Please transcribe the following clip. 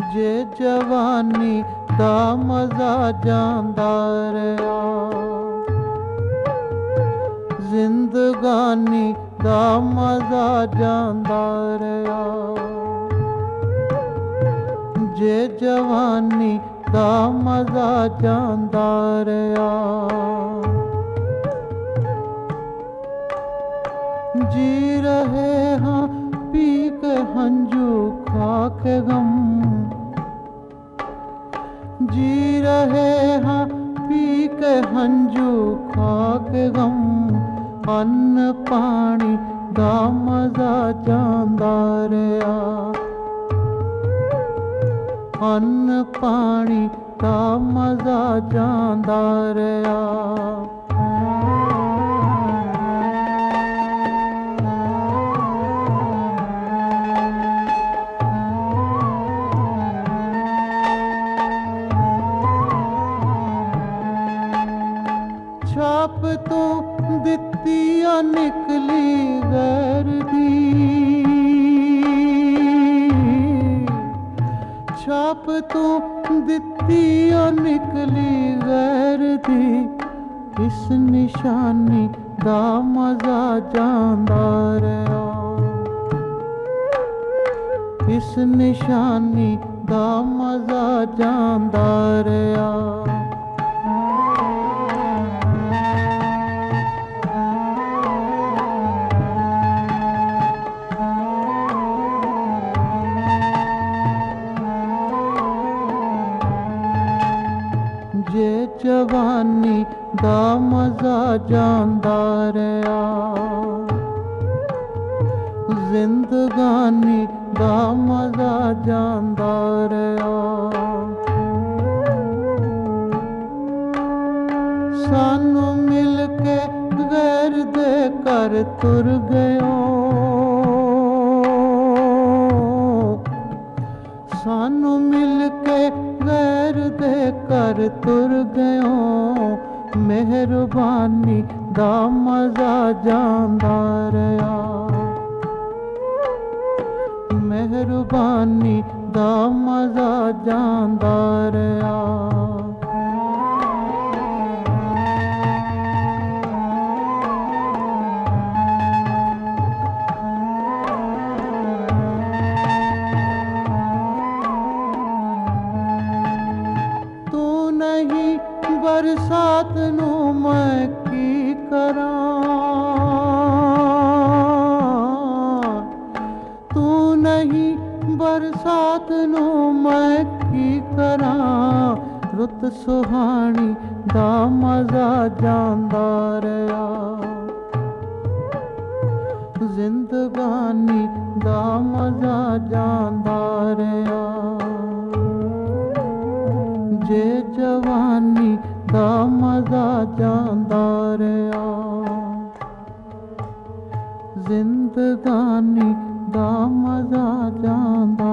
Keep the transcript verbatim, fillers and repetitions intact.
ਜੇ ਜਵਾਨੀ ਦਾ ਮਜ਼ਾ ਜਾਂਦਾ ਰਿਹਾ, ਜ਼ਿੰਦਗਾਨੀ ਦਾ ਮਜ਼ਾ ਜਾਂਦਾ ਰਿਹਾ। ਜੇ ਜਵਾਨੀ ਦਾ ਮਜ਼ਾ ਜਾਂਦਾ ਰਿਹਾ, ਜੀ ਰਹੇ ਹਾਂ ਪੀ ਕੇ ਹੰਝੂ ਖਾ ਕੇ ਗਮ, ਜੀ ਰਹੇ ਹਾਂ ਪੀ ਕੇ ਹੰਝੂ ਖਾ ਕੇ ਗਮ। ਅੰਨ ਪਾਣੀ ਦਾ ਮਜ਼ਾ ਜਾਂਦਾ ਰਿਹਾ, ਅੰਨ ਪਾਣੀ ਦਾ ਮਜ਼ਾ ਜਾਂਦਾ ਰਿਹਾ। ਛਾਪ ਤੋਂ ਦਿੱਤੀ ਆ ਨਿਕਲੀ ਗੈਰ ਦੀ, ਛਾਪ ਤੋਂ ਦਿੱਤੀ ਆ ਨਿਕਲੀ ਗੈਰ ਦੀ। ਇਸ ਨਿਸ਼ਾਨੀ ਦਾ ਮਜ਼ਾ ਜਾਂਦਾ ਰਿਹਾ, ਇਸ ਨਿਸ਼ਾਨੀ ਦਾ ਮਜ਼ਾ ਜਾਂਦਾ ਰਿਹਾ। ਜੇ ਜਵਾਨੀ ਦਾ ਮਜ਼ਾ ਜਾਂਦਾ ਰਿਹਾ, ਜ਼ਿੰਦਗਾਨੀ ਦਾ ਮਜ਼ਾ ਜਾਂਦਾ ਰਿਹਾ। ਸਾਨੂੰ ਮਿਲ ਕੇ ਗੈਰ ਦੇ ਘਰ ਤੁਰ ਗਇਓ, ਸਾਨੂੰ ਮਿਲ ਕੇ ਗੈਰ ਦੇ ਘਰ ਤੁਰ ਗਇਓ। ਮਿਹਰਬਾਨੀ ਦਾ ਮਜ਼ਾ ਜਾਂਦਾ ਰਿਹਾ, ਮਿਹਰਬਾਨੀ ਦਾ ਮਜ਼ਾ ਜਾਂਦਾ ਰਿਹਾ। ਨਹੀਂ ਬਰਸਾਤ ਨੂੰ ਮੈਂ ਕੀ ਕਰਾਂ, ਤੂੰ ਨਹੀਂ ਬਰਸਾਤ ਨੂੰ ਮੈਂ ਕੀ ਕਰਾਂ। ਰੁੱਤ ਸੁਹਾਣੀ ਦਾ ਮਜ਼ਾ ਜਾਂਦਾ ਰਿਹਾ, ਜ਼ਿੰਦਗਾਨੀ ਦਾ ਮਜ਼ਾ ਜਾਂਦਾ ਰਿਹਾ। ਜੇ ਜਵਾਨੀ ਦਾ ਮਜ਼ਾ ਜਾਂਦਾ ਰਿਹਾ, ਜ਼ਿੰਦਗਾਨੀ ਦਾ ਮਜ਼ਾ ਜਾਂਦਾ